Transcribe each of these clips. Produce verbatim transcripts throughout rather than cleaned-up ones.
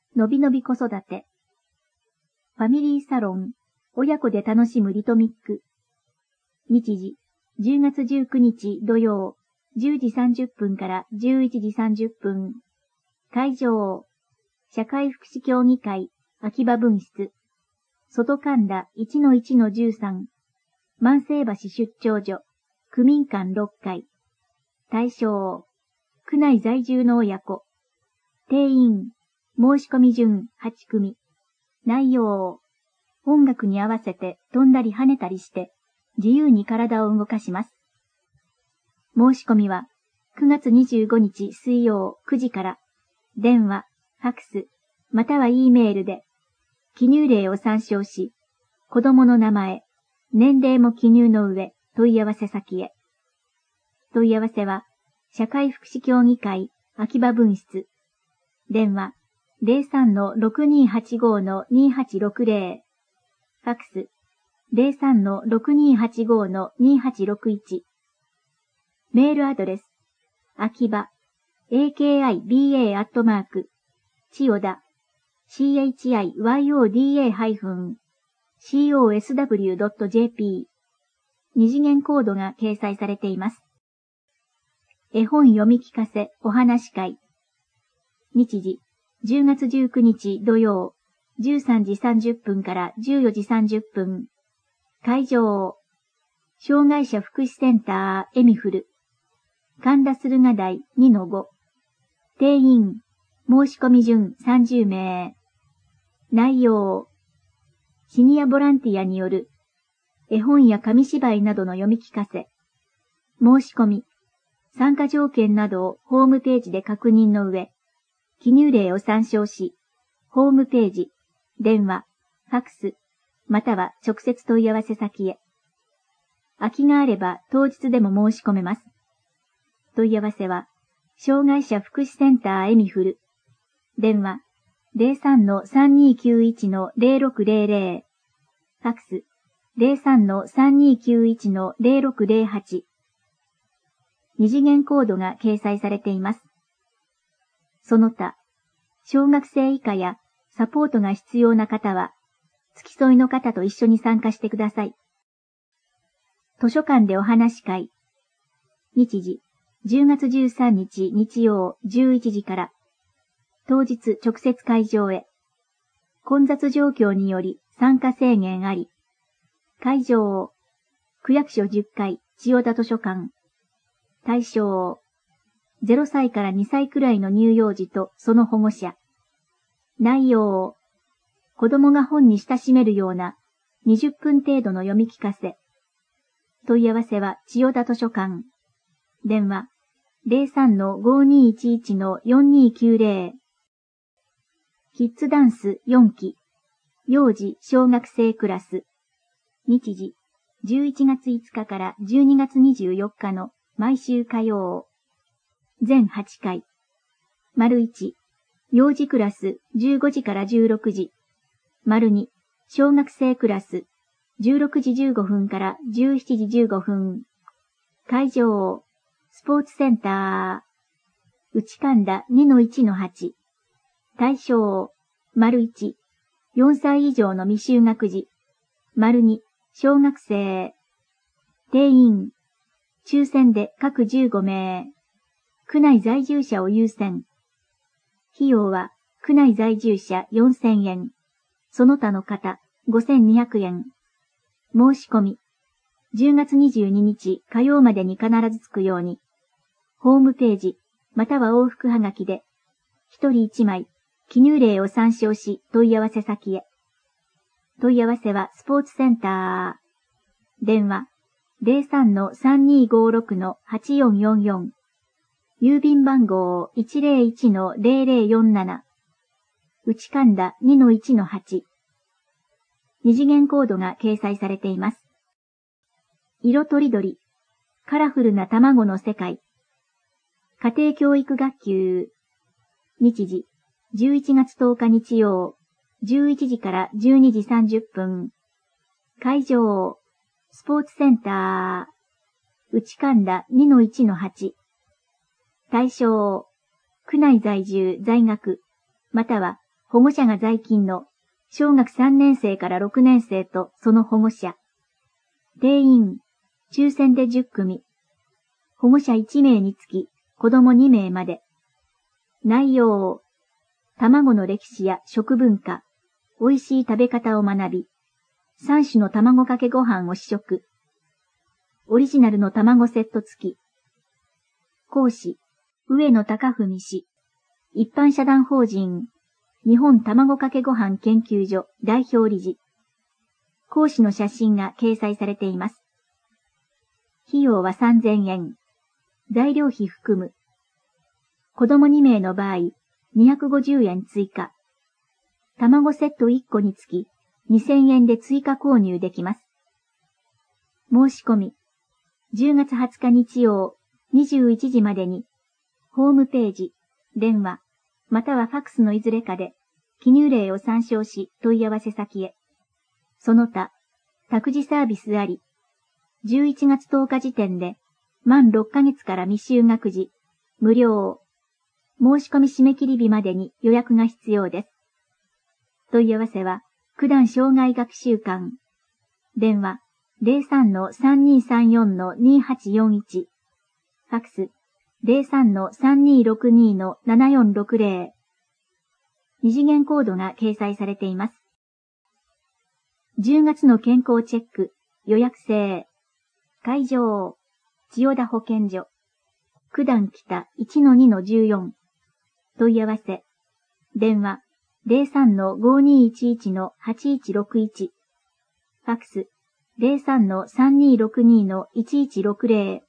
のびのび子育て。ファミリーサロン、親子で楽しむリトミック。日時、じゅうがつじゅうくにち土曜、じゅうじさんじゅっぷんからじゅういちじさんじゅっぷん。会場、社会福祉協議会、秋葉分室。外神田 いちのいちのじゅうさん。万世橋出張所、区民館ろっかい。対象、区内在住の親子。定員、申し込み順はちくみ。内容、音楽に合わせて飛んだり跳ねたりして、自由に体を動かします。申し込みは、くがつにじゅうごにち水曜くじから、電話、ファクス、または E メールで、記入例を参照し、子供の名前、年齢も記入の上、問い合わせ先へ。問い合わせは、社会福祉協議会、秋葉分室。電話、ゼロさんのろくにーはちごのにーはちろくぜろ。ファクス、ゼロさんのろくにーはちごのにーはちろくいち。メールアドレス、秋葉、エーケーアイビーエー アットマーク、千代田、チヨダ コスダブリュー ドット ジェーピー。二次元コードが掲載されています。絵本読み聞かせお話会。日時、じゅうがつじゅうくにち土曜、じゅうさんじさんじゅっぷんからじゅうよじさんじゅっぷん。会場、障害者福祉センターエミフル。神田駿河台 にのご。定員、申し込み順さんじゅうめい。内容、シニアボランティアによる絵本や紙芝居などの読み聞かせ。申し込み、参加条件などをホームページで確認の上、記入例を参照し、ホームページ、電話、ファクス、または直接問い合わせ先へ。空きがあれば当日でも申し込めます。問い合わせは、障害者福祉センターエミフル。電話、ゼロさんのさんにーきゅういちのゼロろくゼロゼロ。ファクス、ゼロさんのさんにーきゅういちのゼロろくゼロはち。二次元コードが掲載されています。その他、小学生以下やサポートが必要な方は、付き添いの方と一緒に参加してください。図書館でお話会。日時、じゅうがつじゅうさんにち日曜じゅういちじから、当日直接会場へ。混雑状況により参加制限あり。会場、区役所じゅっかい千代田図書館。対象、ゼロさいからにさいくらいの乳幼児とその保護者。内容、子供が本に親しめるようなにじゅっぷん程度の読み聞かせ。問い合わせは千代田図書館。電話、ゼロさんのごにーいちいちのよんにーきゅうぜろ。キッズダンスよんき。幼児小学生クラス。日時、じゅういちがついつかからじゅうにがつにじゅうよっかの毎週火曜。全はちかい。丸いち、幼児クラスじゅうごじからじゅうろくじ。丸に、小学生クラスじゅうろくじじゅうごふんからじゅうしちじじゅうごふん。会場、スポーツセンター。内神田 にのいちのはち。対象、丸いち、よんさい以上の未就学児。丸に、小学生。定員、抽選で各じゅうごめい。区内在住者を優先。費用は、区内在住者よんせんえん。その他の方、ごせんにひゃくえん。申し込み、じゅうがつにじゅうににち火曜までに必ず着くように、ホームページ、または往復はがきで、ひとりいちまい、記入例を参照し問い合わせ先へ。問い合わせはスポーツセンター。電話、ゼロさんのさんにーごろくのはちよんよんよん。郵便番号 いちゼロいちのゼロゼロよんなな。内神田 にのいちのはち。二次元コードが掲載されています。色とりどり、カラフルな卵の世界。家庭教育学級。日時、じゅういちがつとおか日曜、じゅういちじからじゅうにじさんじゅっぷん。会場、スポーツセンター。内神田 にのいちのはち。対象、区内在住在学、または保護者が在勤の小学さんねん生からろくねん生とその保護者。定員、抽選でじゅっくみ。保護者いちめいにつき子供にめいまで。内容、卵の歴史や食文化、美味しい食べ方を学び、さんしゅの卵かけご飯を試食。オリジナルの卵セット付き。講師、上野貴文氏。一般社団法人、日本卵かけご飯研究所代表理事。講師の写真が掲載されています。費用はさんぜんえん。材料費含む。子供にめいの場合、にひゃくごじゅうえん追加。卵セットいっこにつきにせんえんで追加購入できます。申し込み、じゅうがつはつか日曜にじゅういちじまでに、ホームページ、電話、またはファックスのいずれかで、記入例を参照し問い合わせ先へ。その他、託児サービスあり、じゅういちがつとおか時点で、満ろっかげつから未就学児、無料。申し込み締め切り日までに予約が必要です。問い合わせは、九段障害学習館。電話、ゼロさんのさんにーさんよんのにはちよんいち。ファックス、ゼロさんのさんにーろくにのななよんろくゼロ。二次元コードが掲載されています。じゅうがつの健康チェック、予約制。会場、千代田保健所。九段北 いちのにのじゅうよん。問い合わせ。電話、ゼロさんのごにーいちいちのはちいちろくいち。ファックス、ゼロさんのさんにーろくにのいちいちろくゼロ。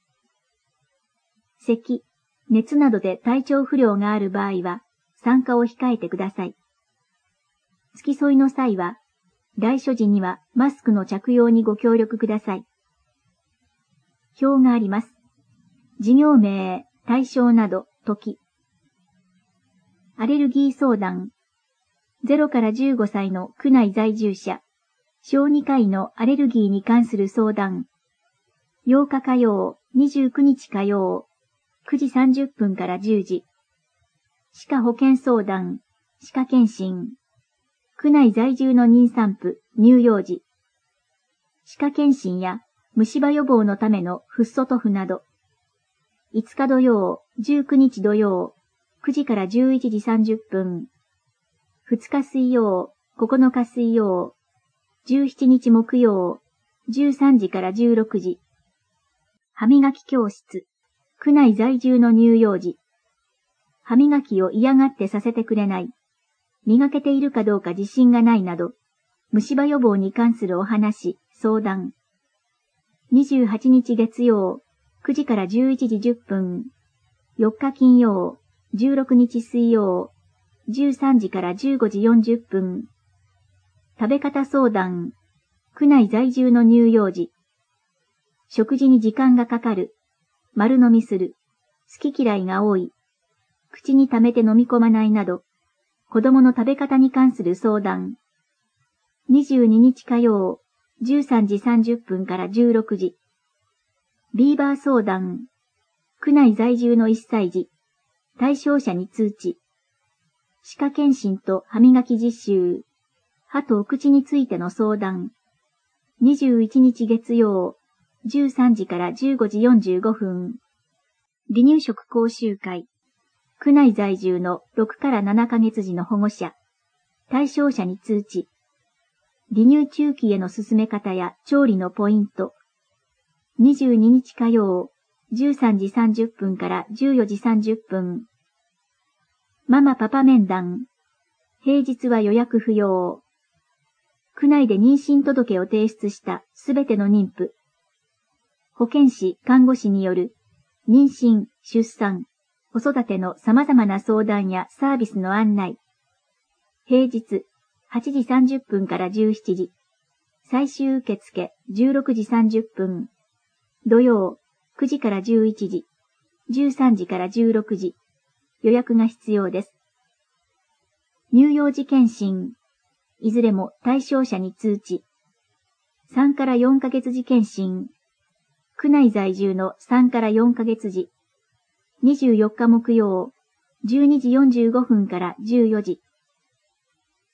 咳、熱などで体調不良がある場合は、参加を控えてください。付き添いの際は、来所時にはマスクの着用にご協力ください。表があります。事業名、対象など、時。アレルギー相談。ゼロからじゅうごさいの区内在住者。小児科医のアレルギーに関する相談。ようか火曜、にじゅうくにち火曜、くじさんじゅっぷんからじゅうじ。歯科保健相談、歯科検診。区内在住の妊産婦、乳幼児。歯科検診や虫歯予防のためのフッ素塗布など。いつか土曜、じゅうくにち土曜、くじからじゅういちじさんじゅっぷん。ふつか水曜、ここのか水曜、じゅうしちにち木曜、じゅうさんじからじゅうろくじ。歯磨き教室、区内在住の乳幼児。歯磨きを嫌がってさせてくれない。磨けているかどうか自信がないなど、虫歯予防に関するお話、相談。にじゅうはちにち月曜、くじからじゅういちじじゅっぷん。よっか金曜、じゅうろくにち水曜、じゅうさんじからじゅうごじよんじゅっぷん。食べ方相談。区内在住の乳幼児。食事に時間がかかる。丸飲みする。好き嫌いが多い。口に溜めて飲み込まないなど、子供の食べ方に関する相談。にじゅうににち火曜、じゅうさんじさんじゅっぷんからじゅうろくじ。ビーバー相談。区内在住のいっさい児。対象者に通知。歯科検診と歯磨き実習。歯とお口についての相談。にじゅういちにち月曜、じゅうさんじからじゅうごじよんじゅうごふん。離乳食講習会。区内在住のろくからななかげつ児の保護者。対象者に通知。離乳中期への進め方や調理のポイント。にじゅうににち火曜、じゅうさんじさんじゅっぷんからじゅうよじさんじゅっぷん。ママパパ面談。平日は予約不要。区内で妊娠届を提出したすべての妊婦。保健師、看護師による妊娠、出産、子育ての様々な相談やサービスの案内。平日はちじさんじゅっぷんからじゅうしちじ。最終受付じゅうろくじさんじゅっぷん。土曜くじからじゅういちじ。じゅうさんじからじゅうろくじ。予約が必要です。乳幼児検診。いずれも対象者に通知。さんからよんかげつ児検診。区内在住のさんからよんかげつ児。にじゅうよっか木曜、じゅうにじよんじゅうごふんからじゅうよじ。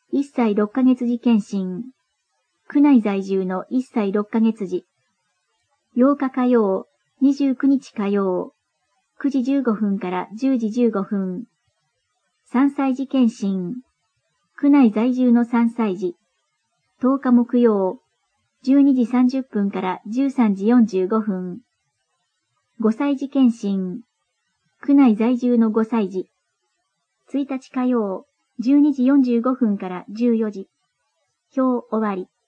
いっさいろっかげつ時検診。区内在住のいっさいろっかげつ時。ようか火曜、にじゅうくにち火曜、くじじゅうごふんからじゅうじじゅうごふん。さんさい時検診。区内在住のさんさい児。とおか木曜、じゅうにじさんじゅっぷんからじゅうさんじよんじゅうごふん。ごさい時検診。区内在住のごさい児。ついたち火曜、じゅうにじよんじゅうごふんからじゅうよじ。表終わり。